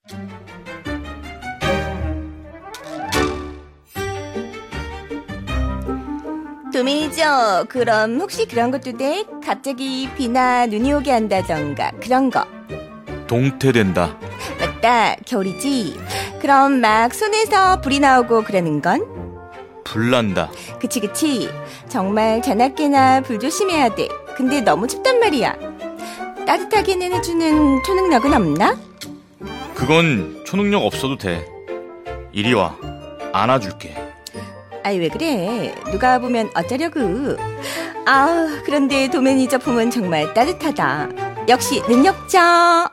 도매니저, 그럼 혹시 그런 것도 돼? 갑자기 비나 눈이 오게 한다던가 그런 거. 동태된다. 맞다, 겨울이지. 그럼 막 손에서 불이 나오고 그러는 건? 불난다. 그치. 정말 자나깨나 불 조심해야 돼. 근데 너무 춥단 말이야. 따뜻하게는 해주는 초능력은 없나? 그건 초능력 없어도 돼. 이리 와. 안아줄게. 아이, 왜 그래? 누가 보면 어쩌려고. 아, 그런데 도매니저 품은 정말 따뜻하다. 역시 능력자.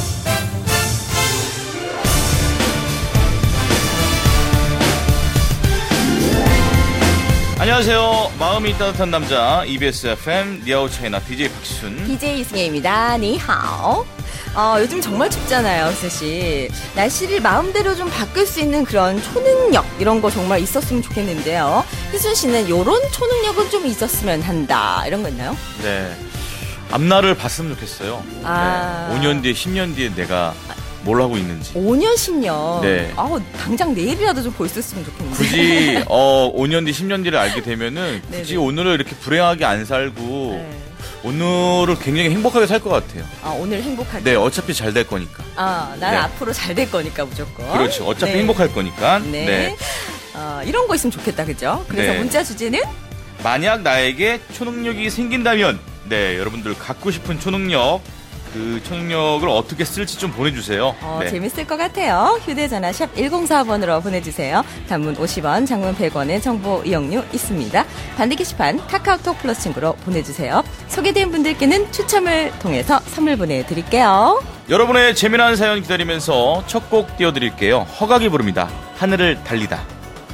안녕하세요. 마음이 따뜻한 남자 EBS FM 니아오 차이나 DJ 박순. DJ 이승혜입니다. 니하오. 요즘 정말 춥잖아요, 혜수씨. 날씨를 마음대로 좀 바꿀 수 있는 그런 초능력 이런 거 정말 있었으면 좋겠는데요. 혜수씨는 이런 초능력은 좀 있었으면 한다 이런 거 있나요? 네, 앞날을 봤으면 좋겠어요. 네. 5년 뒤에 10년 뒤에 내가 뭘 하고 있는지. 5년 10년. 네. 당장 내일이라도 좀 볼 수 있으면 좋겠는데. 굳이 5년 뒤 10년 뒤를 알게 되면은 굳이 네네. 오늘을 이렇게 불행하게 안 살고 네. 오늘을 굉장히 행복하게 살 것 같아요. 오늘 행복할 네, 어차피 잘 될 거니까. 난 네. 앞으로 잘 될 거니까 무조건. 그렇죠. 어차피 네. 행복할 거니까. 네. 네. 이런 거 있으면 좋겠다, 그죠? 그래서 네. 문자 주제는? 만약 나에게 초능력이 생긴다면, 네, 여러분들 갖고 싶은 초능력, 그 초능력을 어떻게 쓸지 좀 보내주세요. 네. 재밌을 것 같아요. 휴대전화 샵 1045번으로 보내주세요. 단문 50원, 장문 100원의 정보 이용료 있습니다. 반대 게시판 카카오톡 플러스 친구로 보내주세요. 소개된 분들께는 추첨을 통해서 선물 보내드릴게요. 여러분의 재미난 사연 기다리면서 첫 곡 띄워드릴게요. 허각이 부릅니다. 하늘을 달리다.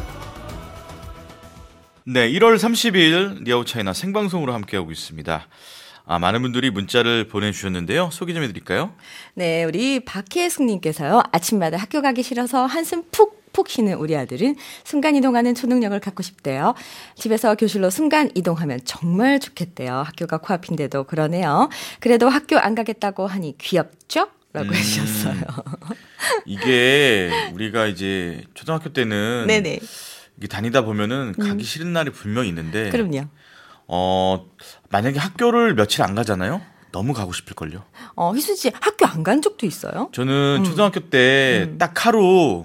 네, 1월 30일 니아오 차이나 생방송으로 함께하고 있습니다. 많은 분들이 문자를 보내주셨는데요. 소개 좀 해드릴까요? 네, 우리 박혜숙님께서요. 아침마다 학교 가기 싫어서 한숨 푹 쉬는 우리 아들은 순간이동하는 초능력을 갖고 싶대요. 집에서 교실로 순간이동하면 정말 좋겠대요. 학교가 코앞인데도 그러네요. 그래도 학교 안 가겠다고 하니 귀엽죠? 라고 해주셨어요. 이게 우리가 이제 초등학교 때는 네네. 이게 다니다 보면은 가기 싫은 날이 분명히 있는데 그럼요. 만약에 학교를 며칠 안 가잖아요? 너무 가고 싶을걸요? 희수 씨 학교 안 간 적도 있어요? 저는 초등학교 때 딱 하루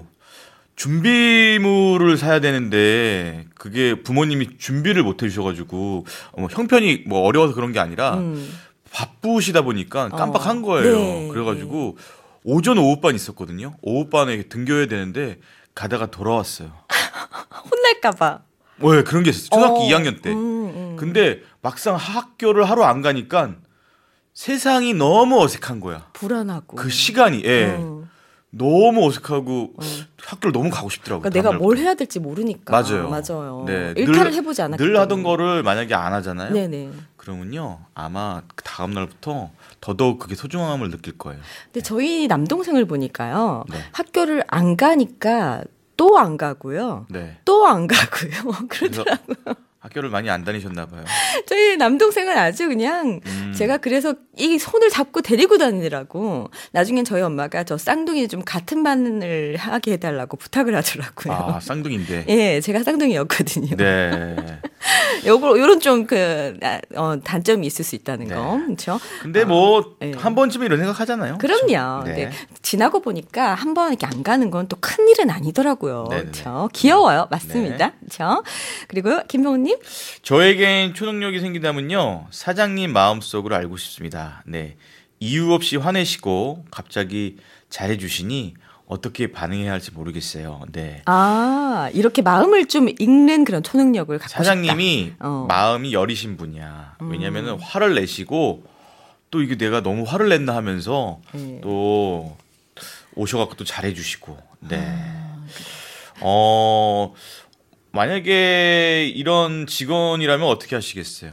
준비물을 사야 되는데 그게 부모님이 준비를 못 해주셔가지고 형편이 뭐 어려워서 그런 게 아니라 바쁘시다 보니까 깜빡한 거예요. 네. 그래가지고 오전 오후반 있었거든요. 오후반에 등교해야 되는데 가다가 돌아왔어요. 혼날까봐. 왜 그런 게 있었어요. 초등학교 2학년 때. 근데 막상 학교를 하루 안 가니까 세상이 너무 어색한 거야. 불안하고. 그 시간이. 예. 너무 어색하고 학교를 너무 가고 싶더라고요. 그러니까 내가 뭘 해야 될지 모르니까. 맞아요. 네. 일탈을 해보지 않았기 늘 때문에. 하던 거를 만약에 안 하잖아요. 네네. 그러면요. 아마 그 다음 날부터 더더욱 그게 소중함을 느낄 거예요. 근데 저희 남동생을 보니까요. 네. 학교를 안 가니까 또 안 가고요. 네. 또 안 가고요. 그러더라고요. 학교를 많이 안 다니셨나 봐요. 저희 남동생은 아주 그냥 제가 그래서 이 손을 잡고 데리고 다니더라고. 나중엔 저희 엄마가 저 쌍둥이 좀 같은 반을 하게 해달라고 부탁을 하더라고요. 쌍둥이인데. 예, 제가 쌍둥이였거든요. 네. 요런 좀 단점이 있을 수 있다는 네. 거. 그렇죠? 근데 한 번쯤은 이런 생각 하잖아요. 그럼요. 네. 네. 지나고 보니까 한 번 이렇게 안 가는 건 또 큰 일은 아니더라고요. 네네네. 그렇죠? 귀여워요. 맞습니다. 네. 그렇죠? 그리고 김병훈님. 저에겐 초능력이 생긴다면요. 사장님 마음속으로 알고 싶습니다. 네. 이유 없이 화내시고 갑자기 잘해주시니 어떻게 반응해야 할지 모르겠어요. 네. 이렇게 마음을 좀 읽는 그런 초능력을 갖고 사장님이 싶다. 마음이 여리신 분이야. 왜냐면은 화를 내시고 또 이게 내가 너무 화를 냈나 하면서 또 오셔갖고 또 잘해주시고. 네. 만약에 이런 직원이라면 어떻게 하시겠어요?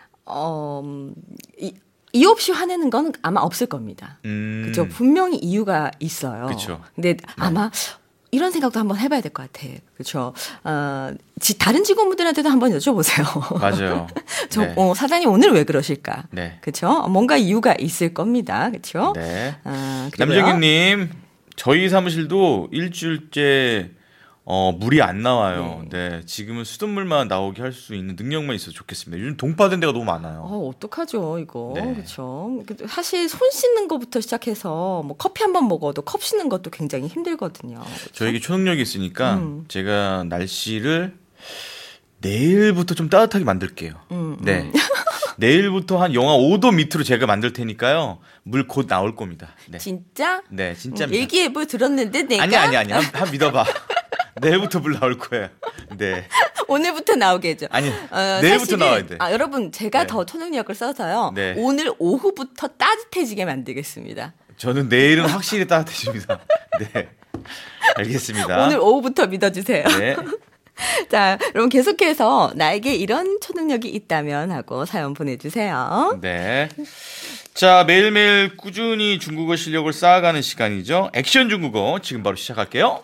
이유 없이 화내는 건 아마 없을 겁니다. 그죠? 분명히 이유가 있어요. 그쵸. 근데 아마 이런 생각도 한번 해봐야 될 것 같아. 그렇죠. 다른 직원분들한테도 한번 여쭤보세요. 맞아요. 네. 사장님 오늘 왜 그러실까? 네. 그렇죠. 뭔가 이유가 있을 겁니다. 그렇죠. 네. 그리고요. 남정윤님, 저희 사무실도 일주일째 물이 안 나와요. 네, 지금은 수돗물만 나오게 할 수 있는 능력만 있어도 좋겠습니다. 요즘 동파된 데가 너무 많아요. 어떡하죠, 이거. 네. 그렇죠. 사실 손 씻는 것부터 시작해서 뭐 커피 한 번 먹어도 컵 씻는 것도 굉장히 힘들거든요. 그렇죠? 저에게 초능력이 있으니까 제가 날씨를 내일부터 좀 따뜻하게 만들게요. 네. 내일부터 한 영하 5도 밑으로 제가 만들 테니까요. 물 곧 나올 겁니다. 네. 진짜? 네, 진짜입니다. 일기예보 들었는데 내가 아니. 한 믿어봐. 내일부터 물 나올 거야. 네. 오늘부터 나오게 해줘. 아니, 내일부터 나와야 돼. 여러분, 제가 네. 더 초능력을 써서요. 네. 오늘 오후부터 따뜻해지게 만들겠습니다. 저는 내일은 확실히 따뜻해집니다. 네. 알겠습니다. 오늘 오후부터 믿어주세요. 네. 자, 여러분 계속해서 나에게 이런 초능력이 있다면 하고 사연 보내주세요. 네. 자, 매일매일 꾸준히 중국어 실력을 쌓아가는 시간이죠. 액션 중국어 지금 바로 시작할게요.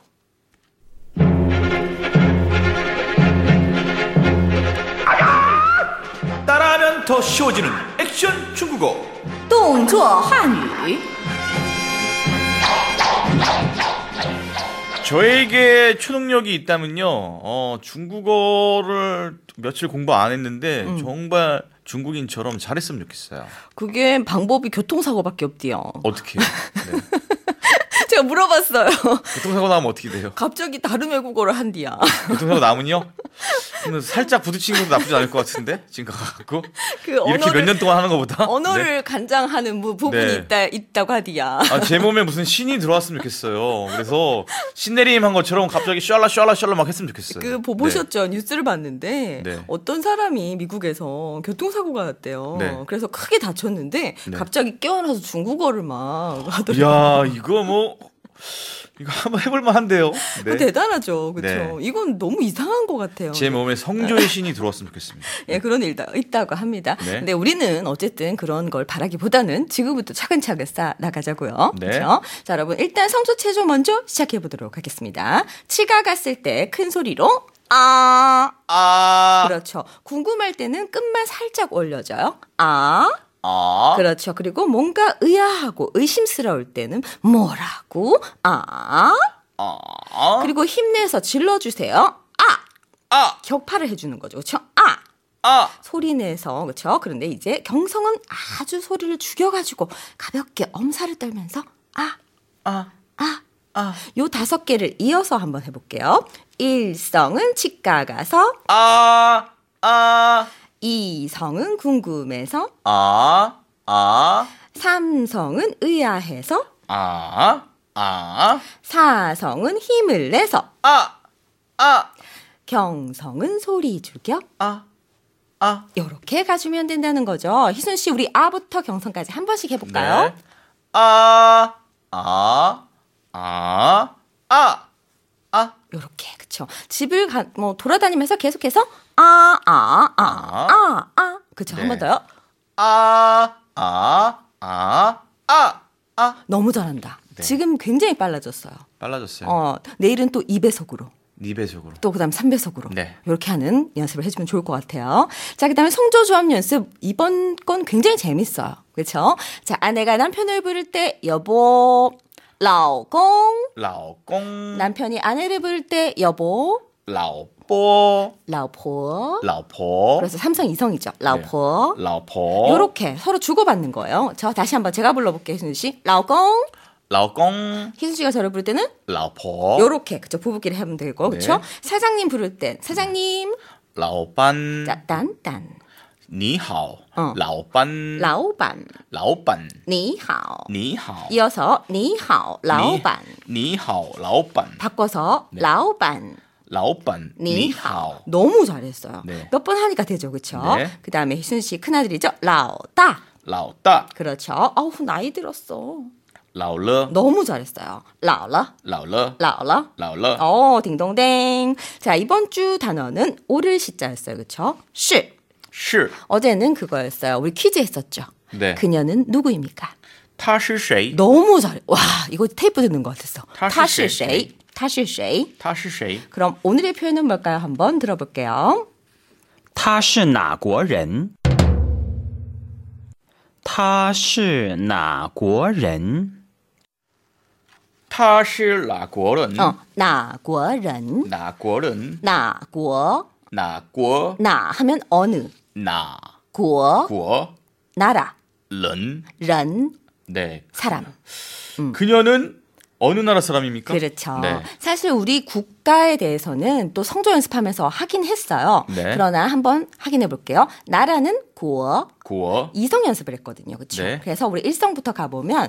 따라하면 더 쉬워지는 액션 중국어. 动作汉语 저에게 초능력이 있다면요. 중국어를 며칠 공부 안 했는데 정말 중국인처럼 잘했으면 좋겠어요. 그게 방법이 교통사고밖에 없디요. 어떻게 해요? 네. 제가 물어봤어요. 교통사고 나면 어떻게 돼요? 갑자기 다른 외국어를 한디야. 교통사고 나면요? 그러면 살짝 부딪히는 것도 나쁘지 않을 것 같은데? 지금 가갖고 그 이렇게 몇 년 동안 하는 것보다? 언어를 네. 간장하는 부분이 네. 있다고 하디야. 제 몸에 무슨 신이 들어왔으면 좋겠어요. 그래서 신내림 한 것처럼 갑자기 샬라 막 했으면 좋겠어요. 보셨죠? 뉴스를 봤는데 네. 어떤 사람이 미국에서 교통사고가 났대요. 네. 그래서 크게 다쳤는데 네. 갑자기 깨어나서 중국어를 막 하더라고요. 이야, 이거 한번 해볼만 한데요. 네. 대단하죠. 그렇죠. 네. 이건 너무 이상한 것 같아요. 제 몸에 성조의 신이 들어왔으면 좋겠습니다. 예, 그런 일 있다고 합니다. 네. 근데 우리는 어쨌든 그런 걸 바라기보다는 지금부터 차근차근 쌓아 나가자고요. 네. 그렇죠? 자, 여러분 일단 성조 체조 먼저 시작해 보도록 하겠습니다. 치가 갔을 때 큰 소리로 그렇죠. 궁금할 때는 끝만 살짝 올려줘요. 그렇죠. 그리고 뭔가 의아하고 의심스러울 때는 뭐라고? 그리고 힘내서 질러주세요. 격파를 해주는 거죠. 그렇죠? 소리 내서 그렇죠. 그런데 이제 경성은 아주 소리를 죽여가지고 가볍게 엄살을 떨면서 요 5개를 이어서 한번 해볼게요. 일성은 치과 가서 이성은 궁금해서 삼성은 의아해서 사성은 힘을 내서 경성은 소리 죽여 요렇게 가주면 된다는 거죠. 희순 씨 우리 아부터 경성까지 한 번씩 해볼까요? 네. 요렇게 그쵸. 집을 돌아다니면서 계속해서 그쵸. 네. 한 번 더요. 너무 잘한다. 네. 지금 굉장히 빨라졌어요. 빨라졌어요. 내일은 또 2배속으로. 2배속으로. 또 그다음 3배속으로. 네. 이렇게 하는 연습을 해주면 좋을 것 같아요. 자, 그다음에 성조조합 연습. 이번 건 굉장히 재밌어요. 그렇죠? 자, 아내가 남편을 부를 때 여보, 라오공. 남편이 아내를 부를 때 여보, 라오포. 그래서 삼성 이성이죠. 라오포. 요렇게 서로 주고받는 거예요. 저 다시 한번 제가 불러볼게요, 희순 씨. 라오공. 희순 씨가 저를 부를 때는 라오포. 요렇게 그죠. 부부끼리 하면 되고 그렇죠. 네. 사장님 부를 땐 사장님. 라오반. 자, 딴딴. 니하오. 라오반. 니하오. 이어서 니하오. 라오반. 바꿔서 네. 라오반. 니하오. 너무 잘했어요. 네. 몇 번 하니까 되죠. 그렇죠? 네. 그다음에 희순 씨 큰아들이죠. 라오따. 그렇죠. 나이 들었어. 라오러. 너무 잘했어요. 라오러. 딩동댕. 자, 이번 주 단어는 오를 시자였어요. 그렇죠? 시. 어제는 그거였어요. 우리 퀴즈 했었죠. 네. 그녀는 누구입니까? 他是谁? 너무 잘해. 와, 이거 테이프 듣는 것 같았어. 他是谁? 他是谁? 他是谁? 그럼 오늘의 표현은 뭘까요? 한번 들어볼게요. 他是哪国人?他是哪国人? 他是哪国人? 哪国人? 哪国人? 哪国? 哪国? 나 하면 어느, 哪 국, 国 나라, 人? ren, 네. 사람. 그녀는 어느 나라 사람입니까? 그렇죠. 네. 사실 우리 국가에 대해서는 또 성조 연습하면서 하긴 했어요. 네. 그러나 한번 확인해 볼게요. 나라는 고, 고, 이성 연습을 했거든요. 그렇죠? 네. 그래서 우리 일성부터 가보면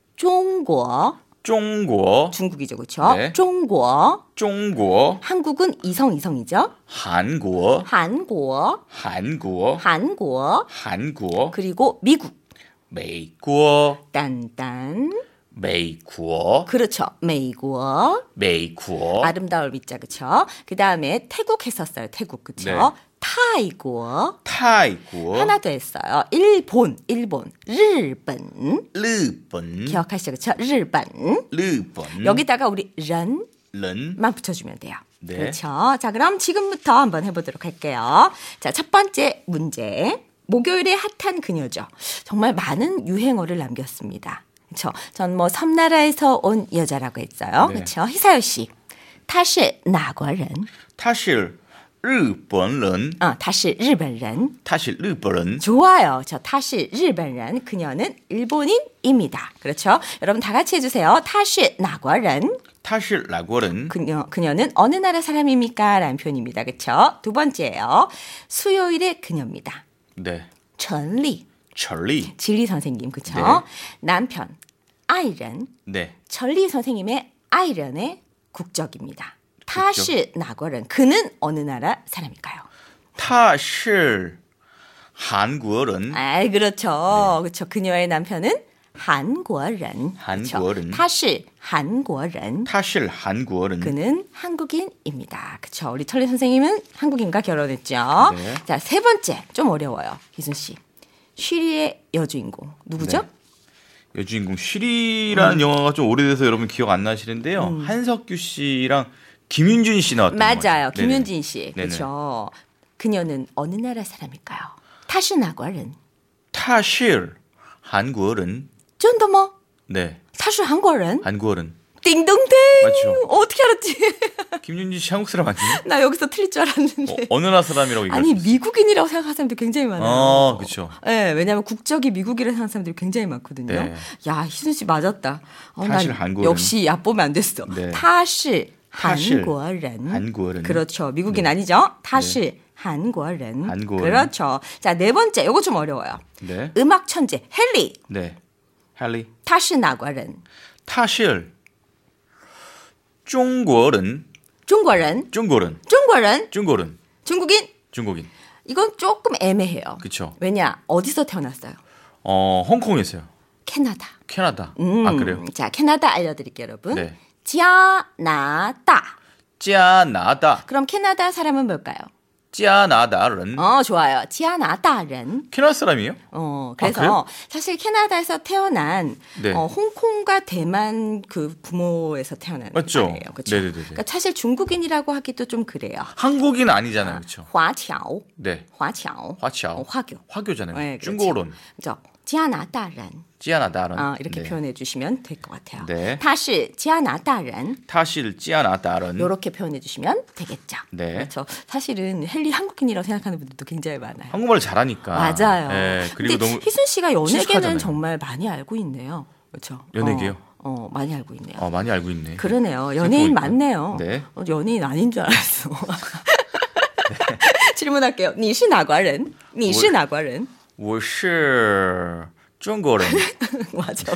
중국, 中国, 중국이죠. 그렇죠? 네. 중국, 中国, 한국은 이성이죠. 韩国, 한국, 韩国, 한국, 韩国, 그리고 미국, 美国, 딴딴, 美国, 그렇죠.美国, 美国, 아름다울 밑자, 그렇죠? 그 다음에 태국 했었어요. 태국, 그렇죠? 네. 타이고, 泰国, 하나 더 했어요. 일본, 일본, 日本, 기억하시죠, 그렇죠? 일본. 日本, 여기다가 우리 ren ren, 만 붙여주면 돼요. 네. 그렇죠. 자, 그럼 지금부터 한번 해보도록 할게요. 자, 첫 번째 문제. 목요일에 핫한 그녀죠. 정말 많은 유행어를 남겼습니다. 그렇죠. 전 뭐 섬나라에서 온 여자라고 했어요. 네. 그렇죠. 희사연 씨. 他是哪国人? 他是日本人, 他是日本人. 他是日本人, 좋아요. 저 타시 일본인, 그녀는 일본인입니다. 그렇죠? 여러분 다 같이 해주세요. 타시 나과른, 他是哪国人? 그녀는 어느 나라 사람입니까? 라는 표현입니다. 그렇죠? 두 번째예요. 수요일의 그녀입니다. 네. 천리, 천리, 진리 선생님. 그렇죠? 네. 남편, 아이런, 네. 천리 선생님의 아이런의 국적입니다. 타시 나과른, 그는 어느 나라 사람일까요? 他是韩国人, 아, 그렇죠. 그렇죠. 그녀의 남편은 한국인. 한국인. 타시 한국인. 他是韩国人, 그는 한국인입니다. 그렇죠. 우리 천리 선생님은 한국인과 결혼했죠. 네. 자, 세 번째 좀 어려워요. 희순 씨. 쉬리의 여주인공 누구죠? 네. 여주인공 쉬리라는 영화가 좀 오래돼서 여러분 기억 안 나시는데요. 한석규 씨랑 김윤준 씨 나왔던 것 맞아요. 같아요. 김윤진 씨. 네네. 그렇죠. 그녀는 어느 나라 사람일까요? 타시나과른. 他是韩国人, 쩐더머. 네. 타시 한국인. 한국인. 띵동댕. 맞죠. 어떻게 알았지? 김윤준 씨 한국 사람 아니에요? 나 여기서 틀릴 줄 알았는데. 어느 나라 사람이라고 얘기할 아니 수 있어요? 미국인이라고 생각하는 사람들 굉장히 많아요. 그렇죠. 네, 왜냐하면 국적이 미국이라고 생각하는 사람들이 굉장히 많거든요. 네. 야, 희순 씨 맞았다. 타실 난 한국인. 역시 얕보면 안 됐어. 네. 타실 타실 한국인. 한국인. 그렇죠. 미국인 아니죠? 타실 한국인. 한국인. 그렇죠. 자, 네 번째. 이거 좀 어려워요. 네. 음악 천재 헨리 네. 헨리. 타실 나과른. 他是中国人, 중국인. 중국인, 중국인. 중국인, 중국인. 중국인. 이건 조금 애매해요. 그렇죠. 왜냐? 어디서 태어났어요? 홍콩에서요. 캐나다. 캐나다. 아 그래요? 자, 캐나다 알려드릴게요, 여러분. 네. 加拿大. 加拿大, 그럼 캐나다 사람은 뭘까요? 加拿大人. 좋아요. 加拿大人. 캐나다 사람이에요? 그래서 그래요? 사실 캐나다에서 태어난 네. 홍콩과 대만 그 부모에서 태어난 맞죠? 아이예요. 그렇죠? 네네네. 그러니까 사실 중국인이라고 하기도 좀 그래요. 한국인 아니잖아요, 그렇죠? 화侨. 네. 화侨. 화侨. 화교. 화교잖아요. 네, 그렇죠. 중국어론. 그렇죠. 加拿大人. 加拿大人. 이렇게 네. 표현해 주시면 될 것 같아요. 네. 他是加拿大人. 他是加拿大人. 이렇게 표현해 주시면 되겠죠. 네. 그렇죠. 사실은 헨리 한국인이라고 생각하는 분들도 굉장히 많아요. 한국말 잘하니까. 맞아요. 네, 그리고 근데 너무 희순 씨가 연예계는 친숙하잖아요. 정말 많이 알고 있네요. 그렇죠. 연예계요? 많이 알고 있네요. 많이 알고 있네. 그러네요. 연예인 생각해보니까. 많네요. 네. 연예인 아닌 줄 알았어. 질문할게요. 你是哪国人?你是哪国人? 我是中国人. 맞아.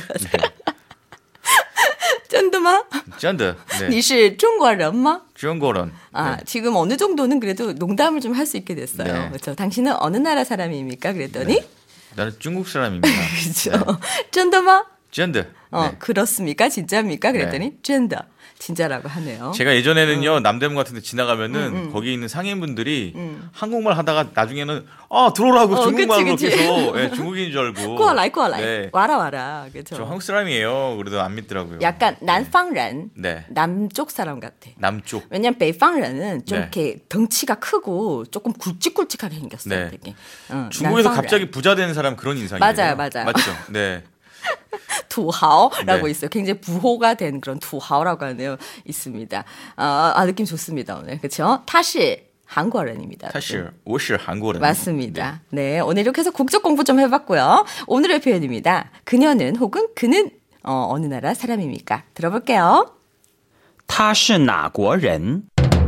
쩐드마? 真的. 네. 你是中国人吗? 中国人. 네. 지금 어느 정도는 그래도 농담을 좀 할 수 있게 됐어요. 네. 그렇죠. 당신은 어느 나라 사람입니까? 그랬더니 나는 중국 사람입니다. 그렇죠. 쩐드마? 真的. 네. 그렇습니까? 진짜입니까? 그랬더니 쩐다. 진짜라고 하네요. 제가 예전에는요 남대문 같은 데 지나가면은 거기 있는 상인분들이 한국말 하다가 나중에는 들어오라고 중국말로 그치. 계속 예, 중국인인 줄 알고. 꼬라이. 네. 와라. 그렇죠. 저 한국 사람이에요. 그래도 안 믿더라고요. 약간 난팡人, 네. 남쪽 사람 같아. 남쪽. 왜냐면 베이팡人은 좀 네. 이렇게 덩치가 크고 조금 굵직굵직하게 생겼어요. 네. 되게. 중국에서 난팡人. 갑자기 부자 되는 사람 그런 인상이에요. 맞아요. 맞죠? 네. 두하오라고 네. 있어요. 굉장히 부호가 된 그런 두하오라고 하네요. 있습니다. 느낌 좋습니다, 오늘. 그렇죠? 타시 한국어른입니다. 사실 我是韩国人. 맞습니다. 네, 오늘 이렇게 해서 국적 공부 좀 해봤고요. 오늘의 표현입니다. 그녀는 혹은 그는 어느 나라 사람입니까? 들어볼게요. 他是哪国人?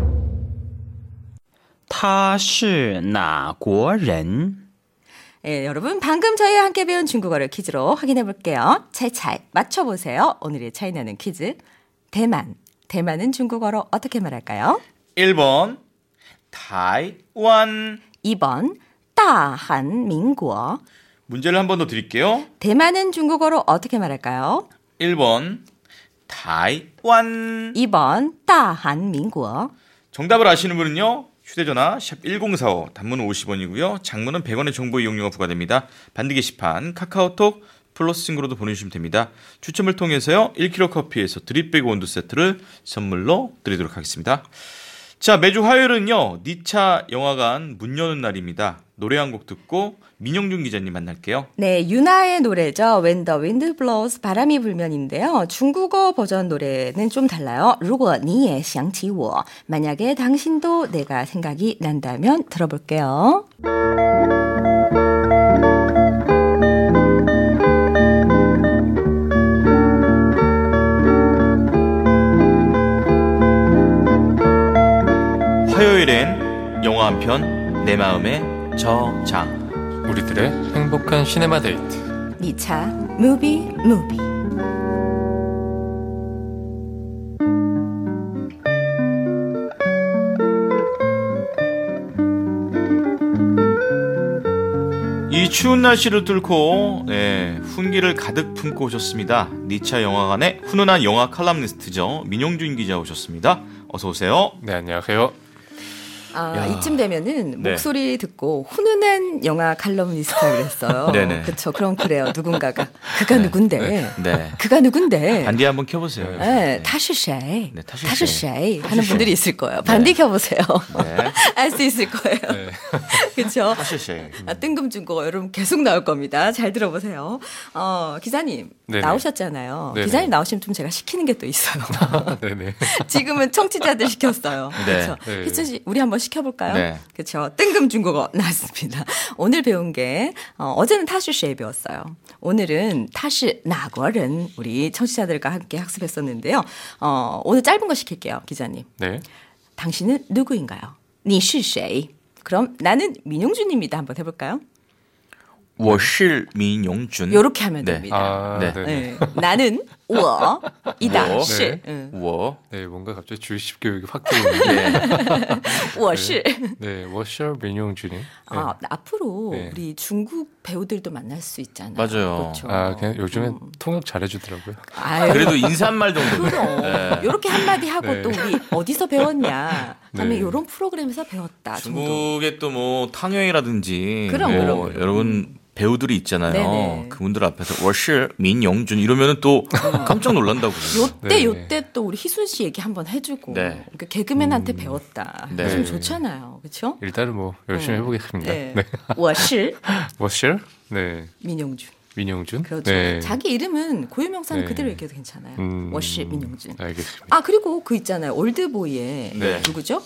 他是哪国人? 예, 여러분 방금 저희와 함께 배운 중국어를 퀴즈로 확인해 볼게요. 차이차이 맞춰보세요. 오늘의 차이나는 퀴즈. 대만은 중국어로 어떻게 말할까요? 1번 타이완. 2번 다한민국. 문제를 한 번 더 드릴게요. 대만은 중국어로 어떻게 말할까요? 1번 타이완. 2번 다한민국. 정답을 아시는 분은요. 휴대전화 샵 1045 단문 50원이고요. 장문은 100원의 정보 이용료가 부과됩니다. 반디 게시판 카카오톡 플러스 친구로도 보내주시면 됩니다. 추첨을 통해서요. 1kg 커피에서 드립백 원두 세트를 선물로 드리도록 하겠습니다. 자, 매주 화요일은요. 니차 영화관 문 여는 날입니다. 노래 한 곡 듣고 민영준 기자님 만날게요. 네, 유나의 노래죠. When the wind blows, 바람이 불면인데요. 중국어 버전 노래는 좀 달라요. 如果你也想起我, 만약에 당신도 내가 생각이 난다면 들어볼게요. 화요일엔 영화 한 편 내 마음의 저장. 우리들의 행복한 시네마 데이트. 니차 무비. 이 추운 날씨를 뚫고 훈기를 가득 품고 오셨습니다. 니차 영화관의 훈훈한 영화 칼럼니스트죠. 민용준 기자 오셨습니다. 어서 오세요. 네, 안녕하세요. 이쯤 되면은 네. 목소리 듣고 훈훈한 영화 칼럼니스트라고 그랬어요. 네네. 그렇죠. 그럼 그래요. 누군가가. 그가 누군데? 네. 그가 누군데? 반디 한번 켜보세요. 네, 타시쉐이. 네, 타시쉐이 하는 타시쉐이. 분들이 있을 거예요. 반디 켜보세요. 네. 알 수 있을 거예요. 그렇죠. 타시쉐이. 뜬금 중국어 여러분 계속 나올 겁니다. 잘 들어보세요. 기자님 네네. 나오셨잖아요. 네네. 기자님 나오시면 좀 제가 시키는 게 또 있어요. 네네. 지금은 청취자들 시켰어요. 네. 그렇죠. 네. 희준 씨, 우리 한번 시켜볼까요? 네. 그렇죠. 뜬금 중국어 나왔습니다. 오늘 배운 게 어제는 타슈쉐이 배웠어요. 오늘은 타시 나거른 우리 청취자들과 함께 학습했었는데요. 오늘 짧은 거 시킬게요, 기자님. 네. 당신은 누구인가요? 你是谁? 그럼 나는 민용준입니다. 한번 해볼까요? 我是민용준. 요렇게 하면 네. 됩니다. 네. 네. 네. 나는 我이다. 我 시. 네. 응. 我 네, 뭔가 갑자기 주입식 교육이 확 들어오는데. 네. 我是. 네, 워셔 민용준이. 네. 앞으로 네. 우리 중국 배우들도 만날 수 있잖아요. 맞아요. 그렇죠. 그냥 요즘엔 통역 잘해주더라고요. 아유, 그래도 인사말 정도. 그럼 이렇게 한마디 하고 네. 또 우리 어디서 배웠냐 하면 네. 이런 프로그램에서 배웠다 정도. 중국에 또 뭐 탕웨이라든지 그럼. 여러분 배우들이 있잖아요. 네네. 그분들 앞에서 我是 민용준 이러면은 또 깜짝 놀란다고요. 요때 네. 또 우리 희순 씨 얘기 한번 해주고 네. 그러니까 개그맨한테 배웠다. 네. 좀 좋잖아요, 그렇죠? 일단은 뭐 열심히 해보겠습니다. 네. 네. 我是 워셔? 네. 민용준. 민용준? 그렇죠. 네. 자기 이름은 고유명사는 네. 그대로 얘기해도 괜찮아요. 我是 민용준. 알겠습니다. 그리고 그 있잖아요. 올드보이의 네. 누구죠?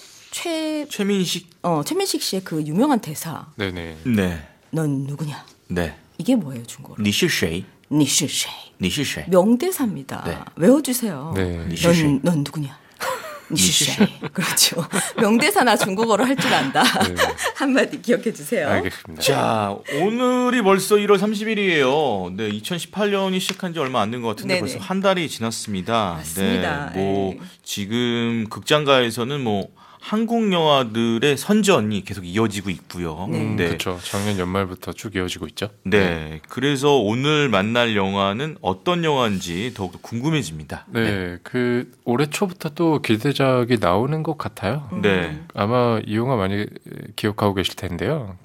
최민식. 최민식 씨의 그 유명한 대사. 네네. 네. 넌 누구냐? 네. 이게 뭐예요, 중국어로? 你是谁? 你是谁? 你是谁? 명대사입니다. 네. 외워주세요. 네. 你是谁? 넌 누구냐? 你是谁? 그렇죠. 명대사나 중국어로 할 줄 안다. 네. 한마디 기억해 주세요. 알겠습니다. 자, 오늘이 벌써 1월 30일이에요. 네, 2018년이 시작한 지 얼마 안 된 것 같은데 네네. 벌써 한 달이 지났습니다. 맞습니다. 네, 뭐 네. 지금 극장가에서는 뭐 한국 영화들의 선전이 계속 이어지고 있고요. 네. 그렇죠. 작년 연말부터 쭉 이어지고 있죠. 네, 그래서 오늘 만날 영화는 어떤 영화인지 더욱더 궁금해집니다. 네, 그 올해 초부터 또 기대작이 나오는 것 같아요. 네. 아마 이 영화 많이 기억하고 계실 텐데요.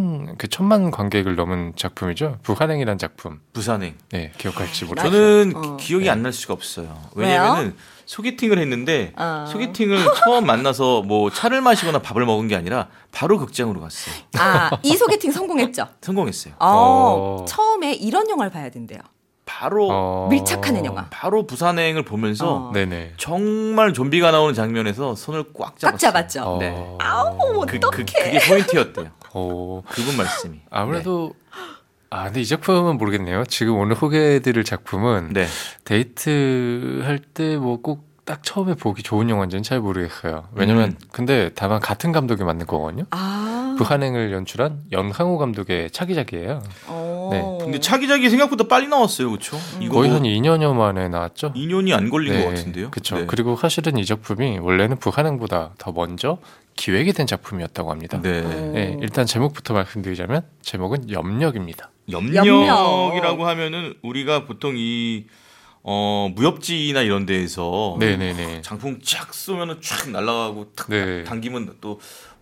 천만 관객을 넘은 작품이죠. 부산행이라는 작품. 부산행. 네, 기억할지 모르겠어요. 저는 어. 기억이 네. 안 날 수가 없어요. 왜냐면은 소개팅을 했는데 소개팅을 처음 만나서 뭐 차를 마시거나 밥을 먹은 게 아니라 바로 극장으로 갔어요. 이 소개팅 성공했죠? 성공했어요. 어. 처음에 이런 영화를 봐야 된대요. 바로 밀착하는 영화. 바로 부산행을 보면서 네네. 정말 좀비가 나오는 장면에서 손을 꽉 잡았어요. 꽉 잡았죠. 네. 아우 어떡해. 그게 포인트였대요. 어, 그분 말씀이. 아무래도 근데 이 작품은 모르겠네요. 지금 오늘 소개해드릴 작품은 네. 데이트 할 때 뭐 꼭 딱 처음에 보기 좋은 영화인지는 잘 모르겠어요. 왜냐면 근데 다만 같은 감독이 만든 거거든요. 부한행을 연출한 연항호 감독의 차기작이에요. 네. 근데 차기작이 생각보다 빨리 나왔어요, 그렇죠? 이거 거의 한 2년여 만에 나왔죠. 2년이 안 걸린 것 같은데요. 그렇죠. 네. 그리고 사실은 이 작품이 원래는 부한행보다 더 먼저 기획이 된 작품이었다고 합니다. 네. 네, 일단 제목부터 말씀드리자면 제목은 염력입니다. 염력이라고 하면은 우리가 보통 이 무협지나 이런 데에서 네네네. 장풍 쫙 쏘면은 쫙 날아가고 탁 네. 당기면 또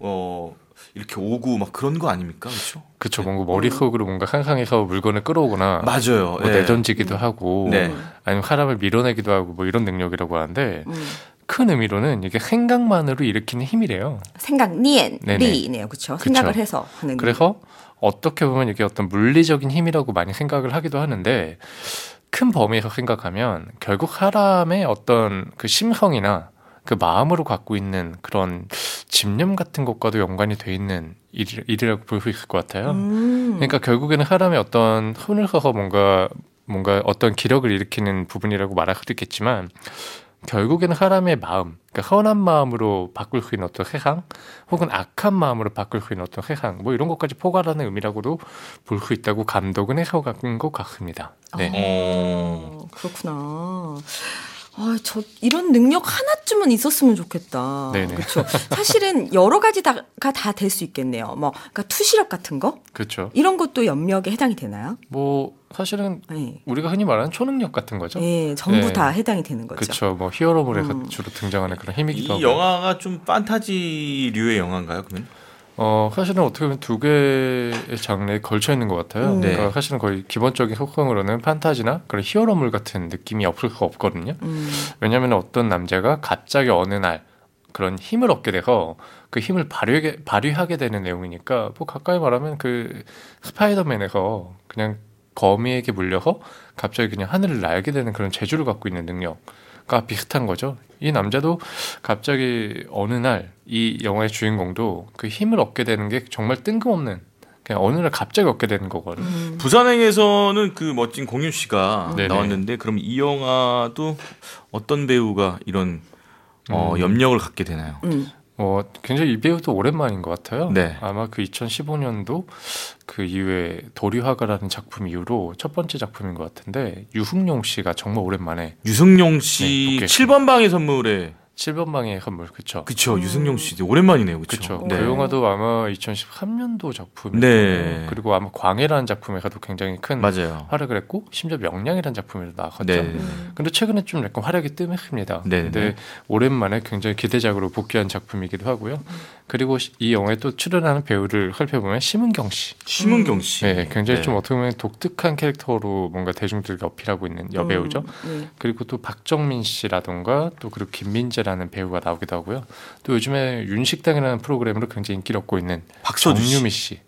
이렇게 오고 막 그런 거 아닙니까, 그렇죠? 그쵸. 뭔가 머릿속으로 뭔가 상상해서 물건을 끌어오거나 맞아요. 뭐 네. 내던지기도 하고 네. 아니면 사람을 밀어내기도 하고 뭐 이런 능력이라고 하는데 큰 의미로는 이게 생각만으로 일으키는 힘이래요. 생각, 니엔, 네네. 리네요. 그렇죠. 생각을 해서 하는 거. 그래서 어떻게 보면 이게 어떤 물리적인 힘이라고 많이 생각을 하기도 하는데 큰 범위에서 생각하면 결국 사람의 어떤 그 심성이나 그 마음으로 갖고 있는 그런 집념 같은 것과도 연관이 돼 있는 일이라고 볼 수 있을 것 같아요. 그러니까 결국에는 사람의 어떤 손을 써서 뭔가 어떤 기력을 일으키는 부분이라고 말할 수도 있겠지만 결국에는 사람의 마음, 그러니까 선한 마음으로 바꿀 수 있는 어떤 세상, 혹은 악한 마음으로 바꿀 수 있는 어떤 세상, 뭐 이런 것까지 포괄하는 의미라고도 볼 수 있다고 감독은 해석한 것 같습니다. 네. 그렇구나. 저 이런 능력 하나쯤은 있었으면 좋겠다. 네네. 그렇죠. 사실은 여러 가지가 다 될 수 있겠네요. 뭐, 그러니까 투시력 같은 거, 그렇죠. 이런 것도 염력에 해당이 되나요? 뭐 사실은 네. 우리가 흔히 말하는 초능력 같은 거죠. 네, 전부 네. 다 해당이 되는 거죠. 그렇죠. 뭐 히어로물에서 주로 등장하는 그런 힘이기도 이 하고. 영화가 좀 판타지류의 영화인가요, 그러면? 사실은 어떻게 보면 두 개의 장르에 걸쳐 있는 것 같아요. 네. 그러니까 사실은 거의 기본적인 속성으로는 판타지나 그런 히어로물 같은 느낌이 없을 수가 없거든요. 왜냐하면 어떤 남자가 갑자기 어느 날 그런 힘을 얻게 돼서 그 힘을 발휘하게 되는 내용이니까 뭐 가까이 말하면 그 스파이더맨에서 그냥 거미에게 물려서 갑자기 그냥 하늘을 날게 되는 그런 재주를 갖고 있는 능력과 비슷한 거죠. 이 남자도 갑자기 어느 날 이 영화의 주인공도 그 힘을 얻게 되는 게 정말 뜬금없는 그냥 어느 날 갑자기 얻게 되는 거거든요. 부산행에서는 그 멋진 공유 씨가 네네. 나왔는데 그럼 이 영화도 어떤 배우가 이런 염력을 갖게 되나요? 굉장히 이 배우도 오랜만인 것 같아요. 네. 아마 그 2015년도 그 이후에 도리화가라는 작품 이후로 첫 번째 작품인 것 같은데 유흥용 씨가 정말 오랜만에 유승용 씨 네, 7번 방의 선물에 7번 방의 선물 그쵸? 그쵸 유승용 씨 오랜만이네요, 그쵸. 그쵸? 그 영화도 아마 2013년도 작품이에요. 네. 그리고 아마 광해라는 작품에서도 굉장히 큰 맞아요. 활약을 했고 심지어 명량이라는 작품에도 나왔었죠. 네. 근데 최근에 좀 약간 활약이 뜸했습니다. 네. 근데 오랜만에 굉장히 기대작으로 복귀한 작품이기도 하고요. 그리고 이 영화에 또 출연하는 배우를 살펴보면 심은경 씨. 심은경 씨. 네, 굉장히 좀 어떻게 보면 독특한 캐릭터로 뭔가 대중들에게 어필하고 있는 여배우죠. 네. 그리고 또 박정민 씨라던가 또 그리고 김민재라는 배우가 나오기도 하고요. 또 요즘에 윤식당이라는 프로그램으로 굉장히 인기를 얻고 있는 박서주 씨. 정유미 씨.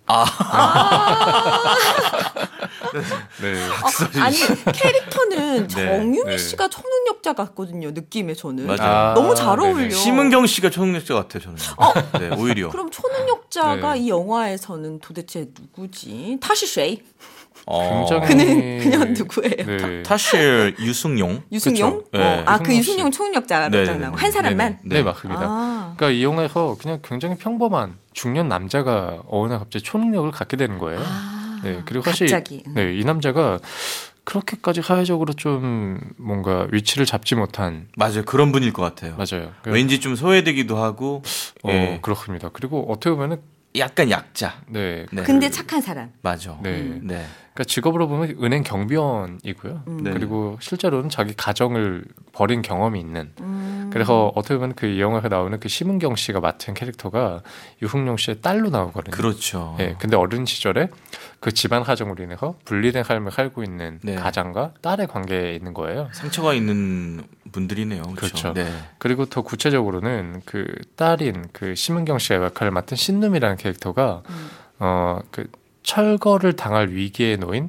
네. 아니 캐릭터는 네. 정유미 네. 씨가 초능력자 같거든요. 느낌에 저는 맞아요. 너무 잘 네네. 어울려. 심은경 씨가 초능력자 같아요, 저는. 네, 오히려. 그럼 초능력자가 네. 이 영화에서는 도대체 누구지? 타시쉐이? 굉장히 그냥 누구예요? 네. 사실 유승용. 유승용? 그쵸. 네. 그 유승용 초능력자로 네, 딱 네, 나오고 네. 한 사람만. 네, 맞습니다. 그러니까 이 영화에서 그냥 굉장히 평범한 중년 남자가 어느 날 갑자기 초능력을 갖게 되는 거예요. 네, 그리고 사실 갑자기. 네, 이 남자가 그렇게까지 사회적으로 좀 뭔가 위치를 잡지 못한 맞아요. 그런 분일 것 같아요. 맞아요. 왠지 좀 소외되기도 하고. 예. 그렇습니다. 그리고 어떻게 보면은 약간 약자. 네, 네. 근데 착한 사람. 맞아. 네. 네. 그러니까 직업으로 보면 은행 경비원이고요. 네. 그리고 실제로는 자기 가정을 버린 경험이 있는. 음. 그래서 어떻게 보면 그 영화에 나오는 그 심은경 씨가 맡은 캐릭터가 유흥용 씨의 딸로 나오거든요. 그렇죠. 네, 근데 어린 시절에 그 집안 사정으로 인해서 분리된 삶을 살고 있는 네. 가장과 딸의 관계에 있는 거예요. 상처가 있는 분들이네요. 그렇죠. 그렇죠. 네. 그리고 더 구체적으로는 그 딸인 그 심은경 씨의 역할을 맡은 신누미라는 캐릭터가 그 철거를 당할 위기에 놓인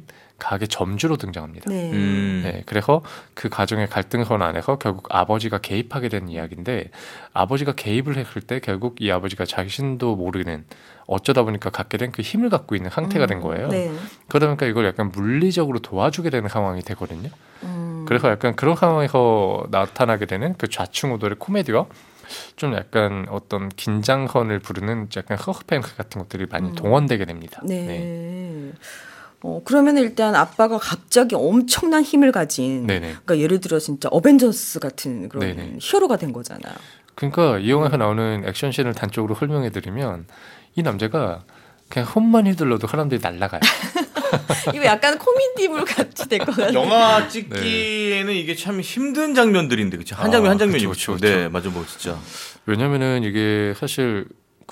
가게 점주로 등장합니다. 네. 네, 그래서 그 가정의 갈등선 안에서 결국 아버지가 개입하게 되는 이야기인데 아버지가 개입을 했을 때 결국 이 아버지가 자신도 모르는 어쩌다 보니까 갖게 된 그 힘을 갖고 있는 상태가 된 거예요. 네. 그러다 보니까 이걸 약간 물리적으로 도와주게 되는 상황이 되거든요. 그래서 약간 그런 상황에서 나타나게 되는 그 좌충우돌의 코미디와 좀 약간 어떤 긴장선을 부르는 약간 서스펜스 같은 것들이 많이 동원되게 됩니다. 네. 그러면 일단 아빠가 갑자기 엄청난 힘을 가진, 네네. 그러니까 예를 들어 진짜 어벤져스 같은 그런 네네. 히어로가 된 거잖아요. 그러니까 이 영화에서 나오는 액션씬을 단적으로 설명해드리면 이 남자가 그냥 손만 휘둘러도 사람들이 날아가요. 이거 약간 코미디물 같이 될 것 같아요. 영화 찍기에는 이게 참 힘든 장면들인데 그렇죠. 한 장면 한 장면이 그쵸. 네, 맞아 뭐 진짜. 왜냐면은 이게 사실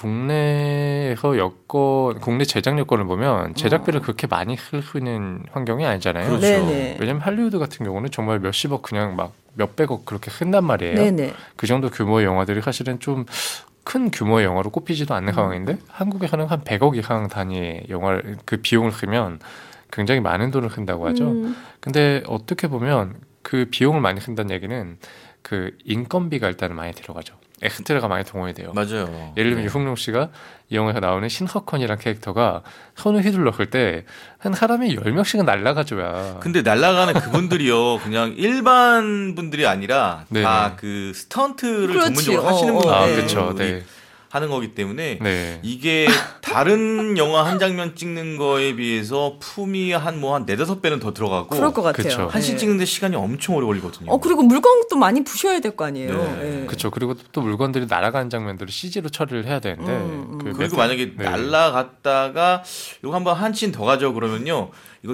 국내에서 국내 제작 여건을 보면 제작비를 그렇게 많이 쓸 수 있는 환경이 아니잖아요. 그렇죠. 네네. 왜냐면 할리우드 같은 경우는 정말 몇십억 그냥 막 몇백억 그렇게 쓴단 말이에요. 네네. 그 정도 규모의 영화들이 사실은 좀 큰 규모의 영화로 꼽히지도 않는 상황인데 한국에서는 한 100억 이상 단위의 영화를 그 비용을 쓰면 굉장히 많은 돈을 쓴다고 하죠. 근데 어떻게 보면 그 비용을 많이 쓴다는 얘기는 그 인건비가 일단은 많이 들어가죠. 엑스트라가 많이 동원이 돼요. 맞아요. 예를 들면 유승룡 씨가 이 영화에서 나오는 신석헌이라는 캐릭터가 손을 휘둘렀을 때 한 사람이 10명씩은 날아가줘야. 근데 날아가는 그분들이요, 그냥 일반 분들이 아니라 네네. 다 그 스턴트를 그렇지. 전문적으로 하시는 분들이 아, 그쵸. 네. 하는 거기 때문에 네. 이게 다른 영화 한 장면 찍는 거에 비해서 품이 한 4-5배는 더 들어가고 그럴 것 같아요. 그쵸. 한 씬 찍는데 시간이 엄청 오래 걸리거든요. 그리고 물건도 많이 부셔야 될 거 아니에요. 네. 예. 그렇죠. 그리고 또 물건들이 날아가는 장면들을 CG로 처리를 해야 되는데 그리고 만약에 네. 날라갔다가 이거 한번 한 씬 더 가죠 그러면요. 이거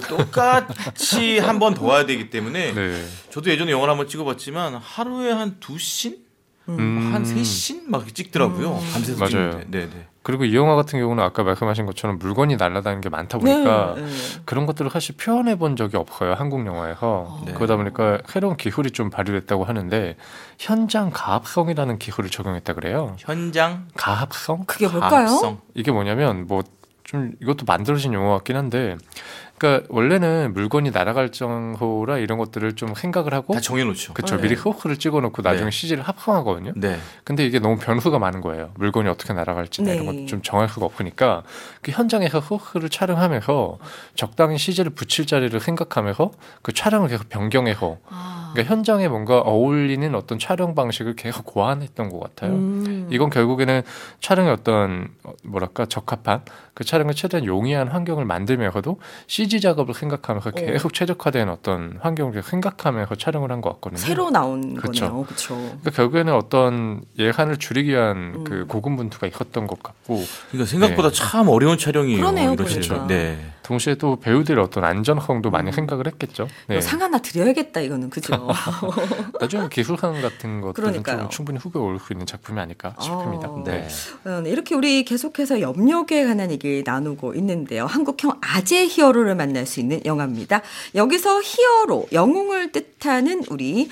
똑같이 한 번 더 와야 되기 때문에 네. 저도 예전에 영화를 한번 찍어봤지만 하루에 한 2씬? 한 3씬? 막 이렇게 찍더라고요. 밤새서 맞아요. 찍는데. 네네. 그리고 이 영화 같은 경우는 아까 말씀하신 것처럼 물건이 날아다니는 게 많다 보니까 네. 그런 것들을 사실 표현해 본 적이 없어요. 한국 영화에서. 네. 그러다 보니까 새로운 기술이 좀 발휘됐다고 하는데 현장 가합성이라는 기술을 적용했다 그래요. 현장 가합성? 그게 뭘까요? 가합성. 이게 뭐냐면 뭐 좀 이것도 만들어진 용어 같긴 한데 그러니까 원래는 물건이 날아갈 정도라 이런 것들을 좀 생각을 하고 다 정해놓죠. 그쵸. 네. 미리 소스를 찍어놓고 나중에 네. CG를 합성하거든요. 네. 근데 이게 너무 변수가 많은 거예요. 물건이 어떻게 날아갈지나 네. 이런 것 좀 정할 수가 없으니까 그 현장에서 소스를 촬영하면서 적당히 CG를 붙일 자리를 생각하면서 그 촬영을 계속 변경해서 그러니까 현장에 뭔가 어울리는 어떤 촬영 방식을 계속 고안했던 것 같아요. 이건 결국에는 촬영의 어떤 뭐랄까 적합한 그 촬영을 최대한 용이한 환경을 만들면서도 CG 작업을 생각하면서 계속 최적화된 어떤 환경을 생각하면서 촬영을 한 것 같거든요. 새로 나온 그쵸. 거네요. 그렇죠. 그러니까 결국에는 어떤 예산을 줄이기 위한 그 고군분투가 있었던 것 같고 그러니까 생각보다 참 어려운 촬영이에요. 그러네요, 이런 보니까. 촬영. 네. 동시에 또 배우들의 어떤 안전성도 많이 생각을 했겠죠. 네. 상 하나 드려야겠다 이거는 그죠. 나중에 기술상 같은 것들은 그러니까요. 좀 충분히 후배 올 수 있는 작품이 아닐까 싶습니다. 네. 이렇게 우리 계속해서 염력에 관한 얘기 나누고 있는데요. 한국형 아재 히어로를 만날 수 있는 영화입니다. 여기서 히어로, 영웅을 뜻하는 우리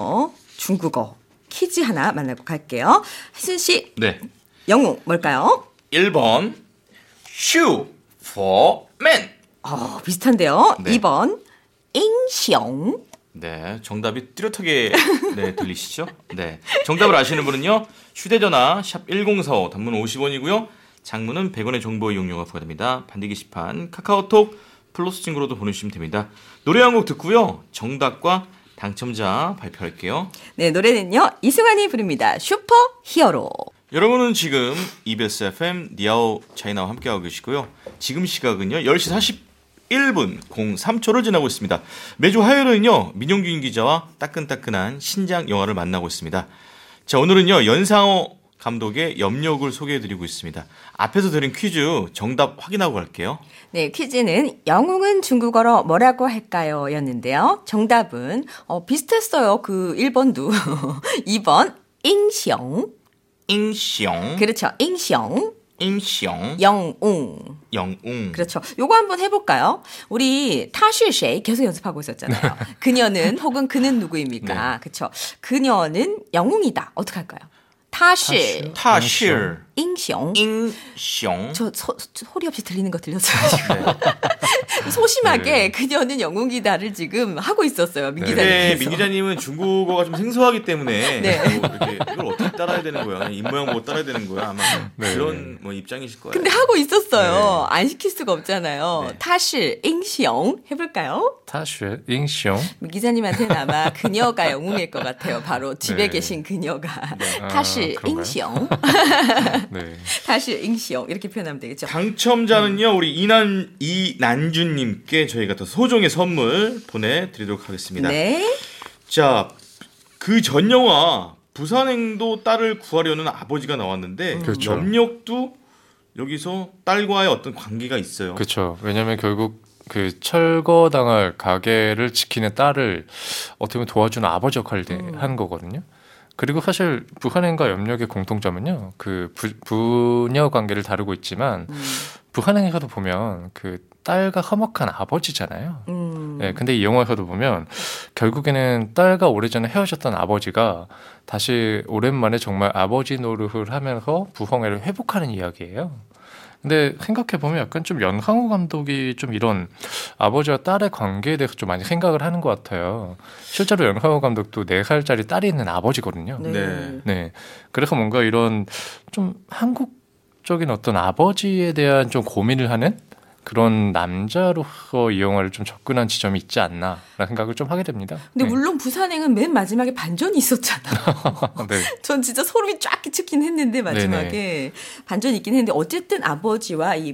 중국어 퀴즈 하나 만나고 갈게요. 혜순 씨, 네. 영웅 뭘까요? 1번 슈퍼맨. 비슷한데요. 네. 2번 잉숑. 네, 정답이 뚜렷하게 네, 들리시죠? 네. 정답을 아시는 분은요. 휴대전화 샵 1045 단문 50원이고요. 장문은 100원의 정보 이용료가 부과됩니다. 반대 게시판 카카오톡 플러스 친구로도 보내주시면 됩니다. 노래 한 곡 듣고요. 정답과 당첨자 발표할게요. 네, 노래는요. 이승환이 부릅니다. 슈퍼 히어로. 여러분은 지금 EBS FM 니아오 차이나와 함께하고 계시고요. 지금 시각은요. 10시 41분 03초를 지나고 있습니다. 매주 화요일은요. 민용균 기자와 따끈따끈한 신작 영화를 만나고 있습니다. 자, 오늘은요. 연상호 감독의 염력을 소개해드리고 있습니다. 앞에서 드린 퀴즈 정답 확인하고 갈게요. 네, 퀴즈는 영웅은 중국어로 뭐라고 할까요? 였는데요. 정답은 비슷했어요. 그 1번도. 2번 잉숑. 잉숑. 그렇죠. 잉숑. 잉숑. 영웅. 영웅. 그렇죠. 요거 한번 해볼까요? 우리 타슈쉐이 계속 연습하고 있었잖아요. 그녀는 혹은 그는 누구입니까? 네. 그렇죠. 그녀는 영웅이다. 어떻게 할까요? 타시 타실 잉숑. 잉숑. 저 소리 없이 들리는 거 들렸어요. 소심하게 네. 그녀는 영웅이다를 지금 하고 있었어요. 민 네, 기자님께서. 민 기자님은 중국어가 좀 생소하기 때문에 네. 뭐 이렇게 이걸 어떻게 따라야 되는 거야? 입 모양 보고 따라야 되는 거야? 아마 네. 그런 뭐 입장이실 거예요. 근데 하고 있었어요. 안 시킬 수가 없잖아요. 네. 타실 잉숑 해볼까요? 他学英雄 민 기자님한테는 아마 그녀가 영웅일 것 같아요. 바로 집에 네. 계신 그녀가 아, 타실 그런가요? 잉숑. 네. 타실 잉숑 이렇게 표현하면 되겠죠. 당첨자는요 우리 이난주님께 저희가 더 소정의 선물 보내드리도록 하겠습니다. 네. 자, 그 전 영화 부산행도 딸을 구하려는 아버지가 나왔는데 그렇죠. 염력도 여기서 딸과의 어떤 관계가 있어요. 그렇죠. 왜냐하면 결국 그 철거당할 가게를 지키는 딸을 어떻게 보면 도와주는 아버지 역할을 한 거거든요. 그리고 사실 부한행과 염력의 공통점은요, 그 부녀 관계를 다루고 있지만 부한행에서도 보면 그 딸과 화목한 아버지잖아요. 네, 근데 이 영화에서도 보면 결국에는 딸과 오래전에 헤어졌던 아버지가 다시 오랜만에 정말 아버지 노릇을 하면서 부흥회를 회복하는 이야기예요. 근데 생각해보면 약간 좀 연상호 감독이 좀 이런 아버지와 딸의 관계에 대해서 좀 많이 생각을 하는 것 같아요. 실제로 연상호 감독도 4살짜리 딸이 있는 아버지거든요. 네. 네. 그래서 뭔가 이런 좀 한국적인 어떤 아버지에 대한 좀 고민을 하는 그런 남자로서 이 영화를 좀 접근한 지점이 있지 않나라는 생각을 좀 하게 됩니다. 근데 네. 물론 부산행은 맨 마지막에 반전이 있었잖아. 네. 전 진짜 소름이 쫙 끼치긴 했는데 마지막에 반전이 있긴 했는데 어쨌든 아버지와 이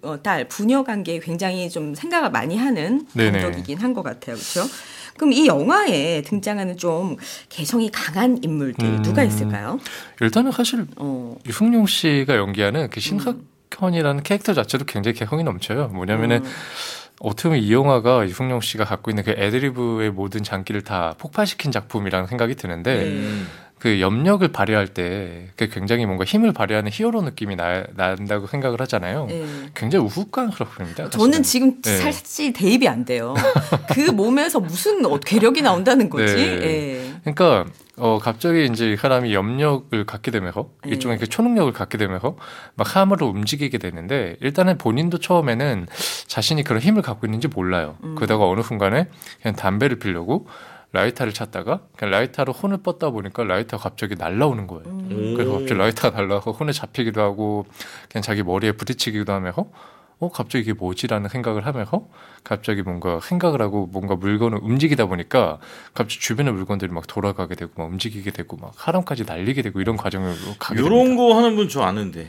딸 부녀 관계에 굉장히 좀 생각을 많이 하는 네네. 감독이긴 한 것 같아요. 그렇죠? 그럼 이 영화에 등장하는 좀 개성이 강한 인물들 누가 있을까요? 일단은 사실 유승용 씨가 연기하는 그 신석현이라는 캐릭터 자체도 굉장히 개성이 넘쳐요. 뭐냐면은 어떻게 보면 이 영화가 유승용 씨가 갖고 있는 그 애드리브의 모든 장기를 다 폭발시킨 작품이라는 생각이 드는데 그 염력을 발휘할 때 굉장히 뭔가 힘을 발휘하는 히어로 느낌이 난다고 생각을 하잖아요. 네. 굉장히 우후깡스럽습니다. 저는 지금 네. 사실 대입이 안 돼요. 그 몸에서 무슨 괴력이 나온다는 거지? 네. 예. 그러니까 갑자기 이제 이 사람이 염력을 갖게 되면서 일종의 그 초능력을 갖게 되면서 막 함으로 움직이게 되는데 일단은 본인도 처음에는 자신이 그런 힘을 갖고 있는지 몰라요. 그러다가 어느 순간에 그냥 담배를 피려고 라이터를 찾다가 그냥 라이터로 혼을 뻗다 보니까 라이터가 갑자기 날라오는 거예요. 그래서 갑자기 라이터가 날라와서 혼에 잡히기도 하고 그냥 자기 머리에 부딪히기도 하면서 갑자기 이게 뭐지라는 생각을 하면서 갑자기 뭔가 생각을 하고 뭔가 물건을 움직이다 보니까 갑자기 주변의 물건들이 막 돌아가게 되고 막 움직이게 되고 막 사람까지 날리게 되고 이런 과정을 가게 됩니다. 이런 거 하는 분 저 아는데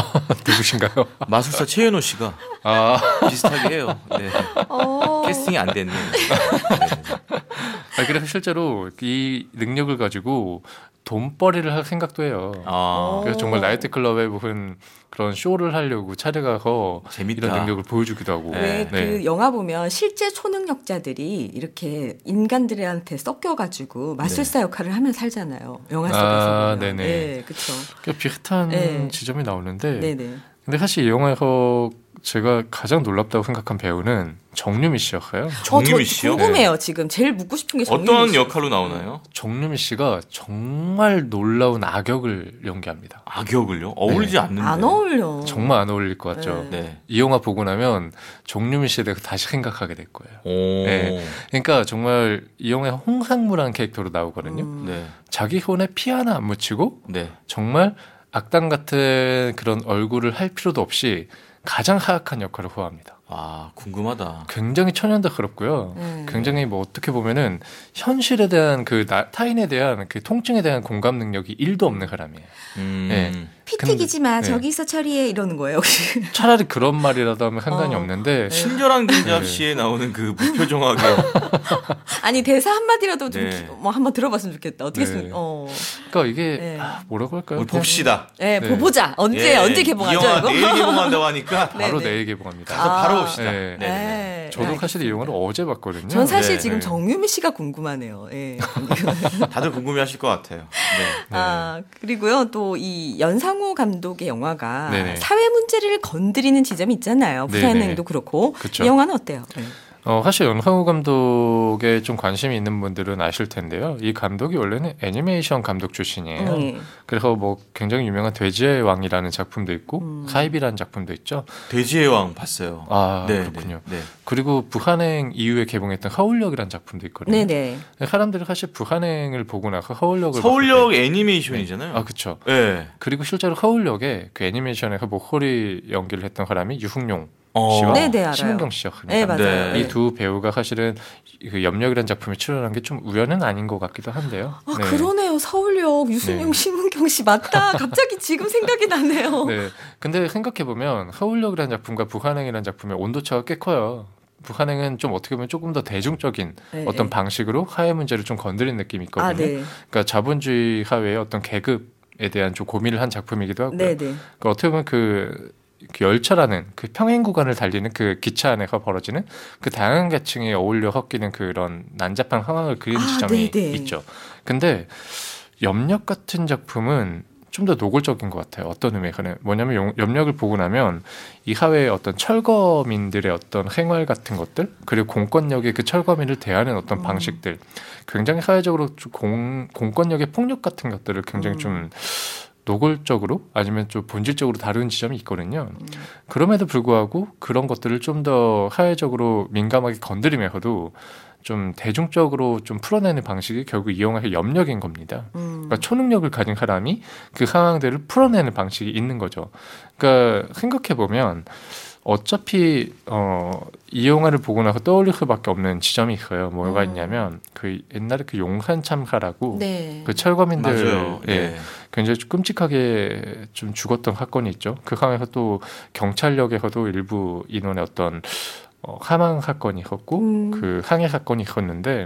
누구신가요? 마술사 최윤호 씨가 비슷하게 해요. 네. 캐스팅이 안 됐네. 네. 그래서 실제로 이 능력을 가지고 돈벌이를 할 생각도 해요. 그래서 정말 나이트클럽에 무슨 그런 쇼를 하려고 찾아가서 재밌다. 이런 능력을 보여주기도 하고. 왜 그 영화 보면 실제 초능력자들이 이렇게 인간들한테 섞여가지고 마술사 역할을 하면 살잖아요. 영화 속에서 보면. 네네. 네, 그렇죠. 비슷한 네. 지점이 나오는데 네네. 근데 사실 이 영화에서 제가 가장 놀랍다고 생각한 배우는 정유미 씨였어요. 정유미 씨요? 궁금해요. 지금 제일 묻고 싶은 게 정유미 어떤 씨. 역할로 나오나요? 정유미 씨가 정말 놀라운 악역을 연기합니다. 악역을요? 어울리지 않는데. 안 어울려. 정말 안 어울릴 것 같죠. 네. 이 영화 보고 나면 정유미 씨에 대해서 다시 생각하게 될 거예요. 오. 네. 그러니까 정말 이 영화에 홍상무라는 캐릭터로 나오거든요. 네. 자기 손에 피 하나 안 묻히고 네. 정말 악당 같은 그런 얼굴을 할 필요도 없이 가장 하악한 역할을 호합니다. 아, 궁금하다. 굉장히 천연덕스럽고요. 굉장히 뭐 어떻게 보면은 현실에 대한 그 타인에 대한 그 통증에 대한 공감 능력이 1도 없는 사람이에요. 네. 피 튀기지 마. 네. 저기서 처리해 이러는 거예요. 혹시. 차라리 그런 말이라도 하면 상관이 없는데 친절한 김잡 씨에 나오는 그 무표정하게 아니 대사 한마디라도 좀 네. 뭐 한번 들어봤으면 좋겠다. 어떻게 네. 했으면 그러니까 이게 네. 뭐라고 할까요? 우리 봅시다. 네, 네. 보자. 언제 예, 개봉하죠? 이 영화 이거? 내일 개봉한다고 하니까 바로 네, 네. 내일 개봉합니다. 가서 바로 봅시다. 네. 네. 저도 사실 이 영화를 어제 봤거든요. 전 사실 네, 지금 네. 정유미 씨가 궁금하네요. 예. 다들 궁금해하실 것 같아요. 네. 아 그리고요 또 이 연상호 감독의 영화가 네네. 사회 문제를 건드리는 지점이 있잖아요. 부산행도 네네. 그렇고 그쵸. 이 영화는 어때요? 네. 사실 윤상우 감독에 좀 관심이 있는 분들은 아실 텐데요. 이 감독이 원래는 애니메이션 감독 출신이에요. 그래서 뭐 굉장히 유명한 돼지의 왕이라는 작품도 있고 사입이라는 작품도 있죠. 돼지의 왕 봤어요. 아, 네, 그렇군요. 네, 네. 그리고 부한행 이후에 개봉했던 서울역이라는 작품도 있거든요. 네네. 사람들이 사실 부한행을 보고 나서 서울역 애니메이션이잖아요. 아, 그렇죠. 네. 그리고 실제로 서울역에 그 애니메이션에서 목소리 연기를 했던 사람이 유승용 씨와 네네, 알아요. 심은경 씨였습니다. 네, 맞아요. 네. 이 두 배우가 사실은 그 염력이라는 작품에 출연한 게 좀 우연은 아닌 것 같기도 한데요. 아, 그러네요. 서울역 유승용, 네. 심은경 씨 맞다. 갑자기 지금 생각이 나네요. 네. 근데 생각해 보면 서울역이라는 작품과 부한행이라는 작품의 온도차가 꽤 커요. 부한행은 좀 어떻게 보면 조금 더 대중적인 네, 어떤 네. 방식으로 사회 문제를 좀 건드린 느낌이 있거든요. 아, 네. 그러니까 자본주의 사회의 어떤 계급에 대한 좀 고민을 한 작품이기도 하고요. 네네. 그러니까 어떻게 보면 그 열차라는 그 평행 구간을 달리는 그 기차 안에서 벌어지는 그 다양한 계층이 어울려 섞이는 그런 난잡한 상황을 그리는 지점이 네네. 있죠. 근데 염력 같은 작품은 좀 더 노골적인 것 같아요. 어떤 의미에서는 뭐냐면 염력을 보고 나면 이 사회의 어떤 철거민들의 어떤 생활 같은 것들 그리고 공권력의 그 철거민을 대하는 어떤 방식들 굉장히 사회적으로 공권력의 폭력 같은 것들을 굉장히 좀 노골적으로 아니면 좀 본질적으로 다루는 지점이 있거든요. 그럼에도 불구하고 그런 것들을 좀 더 사회적으로 민감하게 건드리면서도 좀 대중적으로 좀 풀어내는 방식이 결국 이용해서 염력인 겁니다. 그러니까 초능력을 가진 사람이 그 상황들을 풀어내는 방식이 있는 거죠. 그러니까 생각해 보면 어차피 이 영화를 보고 나서 떠올릴 수밖에 없는 지점이 있어요. 뭐가 있냐면 그 옛날에 그 용산 참사라고 네. 그 철거민들 맞아요. 네. 굉장히 좀 끔찍하게 좀 죽었던 사건이 있죠. 그 상황에서 또 경찰력에서도 일부 인원의 어떤 사망 사건이 있었고 그 항해 사건이 있었는데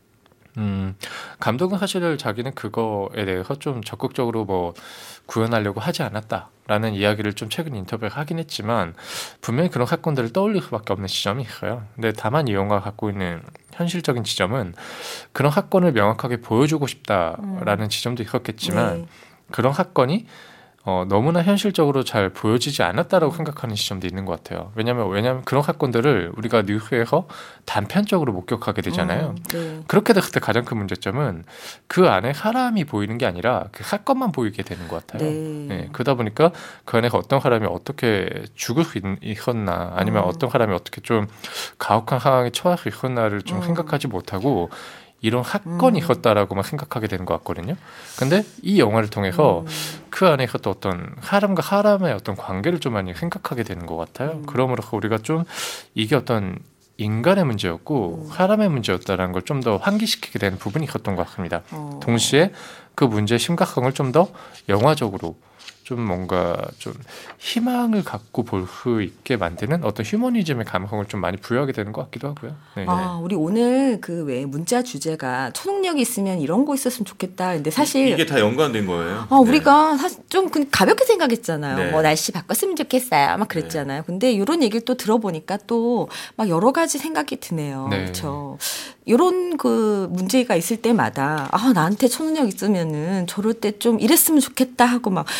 감독은 사실 자기는 그거에 대해서 좀 적극적으로 뭐 구현하려고 하지 않았다라는 이야기를 좀 최근 인터뷰에 하긴 했지만 분명히 그런 사건들을 떠올릴 수밖에 없는 지점이 있어요. 근데 다만 이 영화가 갖고 있는 현실적인 지점은 그런 사건을 명확하게 보여주고 싶다라는 지점도 있었겠지만 네. 그런 사건이 너무나 현실적으로 잘 보여지지 않았다라고 생각하는 지점도 있는 것 같아요. 왜냐하면 그런 사건들을 우리가 뉴스에서 단편적으로 목격하게 되잖아요. 네. 그렇게 됐을 때 가장 큰 문제점은 그 안에 사람이 보이는 게 아니라 그 사건만 보이게 되는 것 같아요. 네. 그러다 보니까 그 안에 어떤 사람이 어떻게 죽을 수 있었나 아니면 어떤 사람이 어떻게 좀 가혹한 상황에 처할 수 있었나를 좀 생각하지 못하고 이런 사건이 있었다라고만 생각하게 되는 것 같거든요. 근데 이 영화를 통해서 그 안에서 또 어떤 사람과 사람의 어떤 관계를 좀 많이 생각하게 되는 것 같아요. 그러므로서 우리가 좀 이게 어떤 인간의 문제였고 사람의 문제였다라는 걸 좀 더 환기시키게 되는 부분이 있었던 것 같습니다. 동시에 그 문제의 심각성을 좀 더 영화적으로 좀 뭔가 좀 희망을 갖고 볼 수 있게 만드는 어떤 휴머니즘의 감성을 좀 많이 부여하게 되는 것 같기도 하고요. 네. 아, 우리 오늘 그 왜 문자 주제가 초능력이 있으면 이런 거 있었으면 좋겠다. 근데 사실 이게 다 연관된 거예요. 우리가 사실 좀 가볍게 생각했잖아요. 네. 뭐 날씨 바꿨으면 좋겠어요. 막 그랬잖아요. 근데 이런 얘기를 또 들어보니까 또 막 여러 가지 생각이 드네요. 네. 그렇죠. 이런 그 문제가 있을 때마다 나한테 초능력 있으면은 저럴 때 좀 이랬으면 좋겠다 하고 막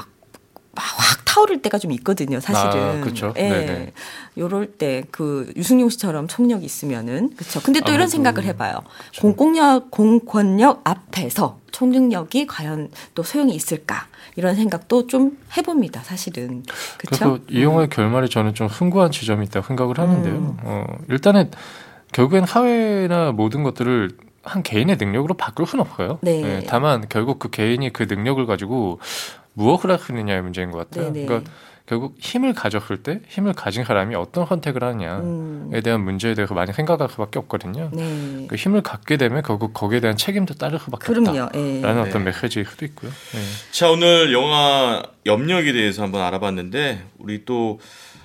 확 타오를 때가 좀 있거든요, 사실은. 그렇죠. 예. 네네. 요럴 때 그 유승용 씨처럼 초능력이 있으면은 그렇죠. 근데 또 이런 아무래도 생각을 해봐요. 그렇죠. 공권력 앞에서 초능력이 과연 또 소용이 있을까? 이런 생각도 좀 해봅니다, 사실은. 그래서 그렇죠? 이 영화의 결말이 저는 좀 숭고한 지점이 있다고 생각을 하는데요. 일단은 결국엔 사회나 모든 것들을 한 개인의 능력으로 바꿀 수는 없어요. 네. 다만 결국 그 개인이 그 능력을 가지고 무엇을 할 수 있느냐의 문제인 것 같아요. 네네. 그러니까 결국 힘을 가졌을 때 힘을 가진 사람이 어떤 선택을 하느냐에 대한 문제에 대해서 많이 생각할 수밖에 없거든요. 네. 그 힘을 갖게 되면 결국 거기에 대한 책임도 따를 수밖에 그럼요. 없다라는 예. 어떤 메시지일 수도 있고요. 네. 자, 오늘 영화 염력에 대해서 한번 알아봤는데 우리 또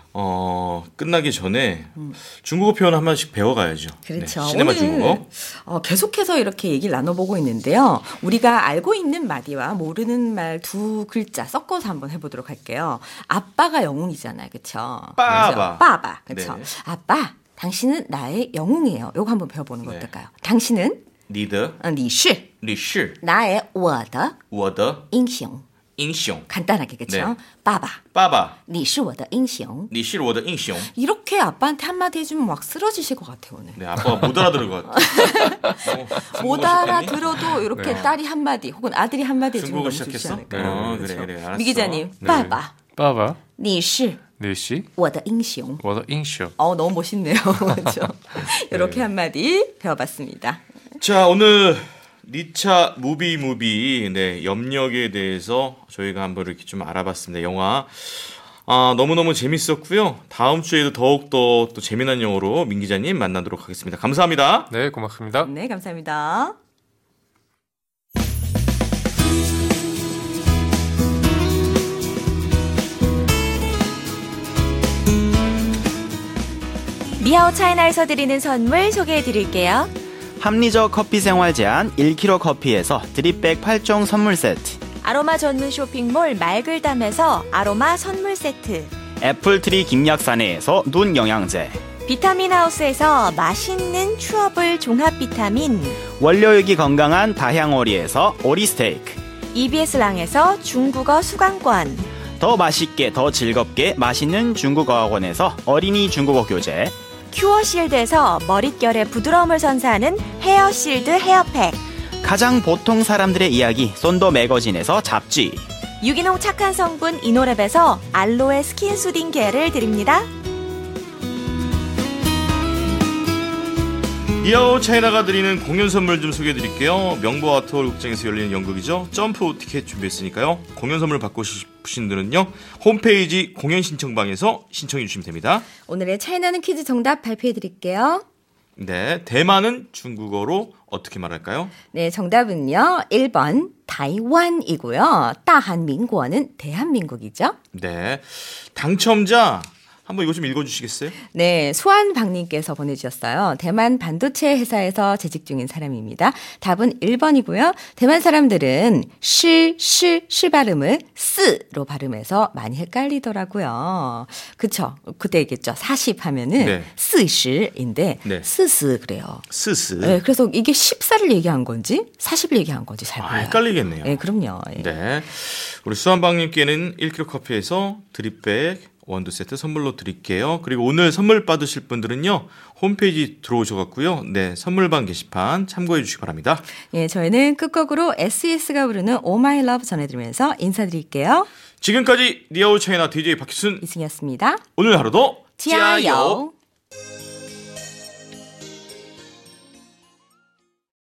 끝나기 전에 중국어 표현 한 번씩 배워가야죠. 그렇죠. 네, 시네마 오늘 중국어. 계속해서 이렇게 얘기를 나눠보고 있는데요. 우리가 알고 있는 말이와 모르는 말 두 글자 섞어서 한번 해보도록 할게요. 아빠가 영웅이잖아요. 그렇죠? 빠바. 빠바. 그렇죠? 네. 아빠, 당신은 나의 영웅이에요. 요거 한번 배워보는 거 네. 어떨까요? 당신은 你的 니是你是 나의 我的我的英雄. 인숑. 간단하게 그렇죠? 네. 빠바. 빠바. 你是我的英雄. 你是我的英雄. 이렇게 아빠한테 한마디 해주면 막 쓰러지실 것 같아요 오늘. 네, 아빠가 못 알아들을 것 같아. 못 알아들어도 이렇게 네. 딸이 한마디 혹은 아들이 한마디 해주면 중국어 너무 좋지 시작했어? 않을까요? 그래, 그래, 알았어. 미 기자님, 네. 빠바. 빠바. 你是你是我的英雄. 我的英雄. 너무 멋있네요. 그렇죠? 이렇게 한마디 배워봤습니다. 자, 오늘 리차 무비 네, 염력에 대해서 저희가 한번 이렇게 좀 알아봤습니다. 영화 너무너무 재밌었고요. 다음 주에도 더욱더 또 재미난 영화로 민 기자님 만나도록 하겠습니다. 감사합니다. 네, 고맙습니다. 네, 감사합니다. 미아오 차이나에서 드리는 선물 소개해 드릴게요. 합리적 커피 생활 제한 1kg 커피에서 드립백 8종 선물 세트, 아로마 전문 쇼핑몰 말글담에서 아로마 선물 세트, 애플트리 김약사내에서 눈 영양제, 비타민 하우스에서 맛있는 추어블 종합 비타민, 원료육이 건강한 다향오리에서 오리 스테이크, EBS 랑에서 중국어 수강권, 더 맛있게 더 즐겁게 맛있는 중국어 학원에서 어린이 중국어 교재, 큐어실드에서 머릿결의 부드러움을 선사하는 헤어실드 헤어팩, 가장 보통 사람들의 이야기 쏜도 매거진에서 잡지, 유기농 착한 성분 이노랩에서 알로에 스킨 수딩 겔을 드립니다. 이하오 차이나가 드리는 공연 선물 좀 소개해드릴게요. 명보 아트홀 극장에서 열리는 연극이죠. 점프 티켓 준비했으니까요. 공연 선물 받고 싶으신 분들은요. 홈페이지 공연 신청방에서 신청해 주시면 됩니다. 오늘의 차이나는 퀴즈 정답 발표해드릴게요. 네, 대만은 중국어로 어떻게 말할까요? 네, 정답은요. 1번 타이완이고요. 따한민국어는 대한민국이죠. 네, 당첨자 한번 이거 좀 읽어주시겠어요? 네, 수환박님께서 보내주셨어요. 대만 반도체 회사에서 재직 중인 사람입니다. 답은 1번이고요. 대만 사람들은 시 발음을 스로 발음해서 많이 헷갈리더라고요. 그쵸? 그때 얘기했죠. 40 하면은 네. 스시인데 네. 스스 그래요. 스스. 네, 그래서 이게 14를 얘기한 건지 40을 얘기한 건지 잘 몰라요. 헷갈리겠네요. 네, 그럼요. 예. 네, 우리 수환방님께는 1kg 커피에서 드립백 원두 세트 선물로 드릴게요. 그리고 오늘 선물 받으실 분들은요. 홈페이지 들어오셔갖고요. 네, 선물방 게시판 참고해 주시기 바랍니다. 예, 저희는 끝곡으로 SES가 부르는 Oh My Love 전해드리면서 인사드릴게요. 지금까지 니아오 차이나 DJ 박희순 이승이었습니다. 오늘 하루도 지아요.